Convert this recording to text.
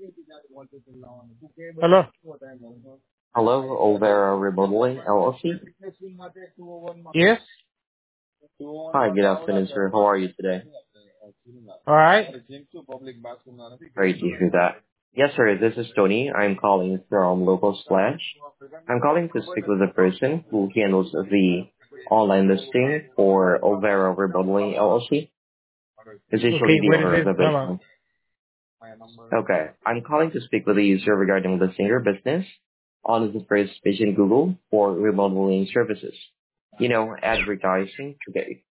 Hello. Hello, Olvera Remodeling LLC. Yes. Hi, good afternoon, sir. How are you today? All right. Great to hear that. Yes, sir, this is Tony. I'm calling from Local Splash. I'm calling to speak with the person who handles the online listing for Olvera Remodeling LLC. Is usually Okay. the What is owner of it? the Hello. business. Okay, I'm calling to speak with the user regarding listing your business on the first page in Google for remodeling services. You know, advertising to get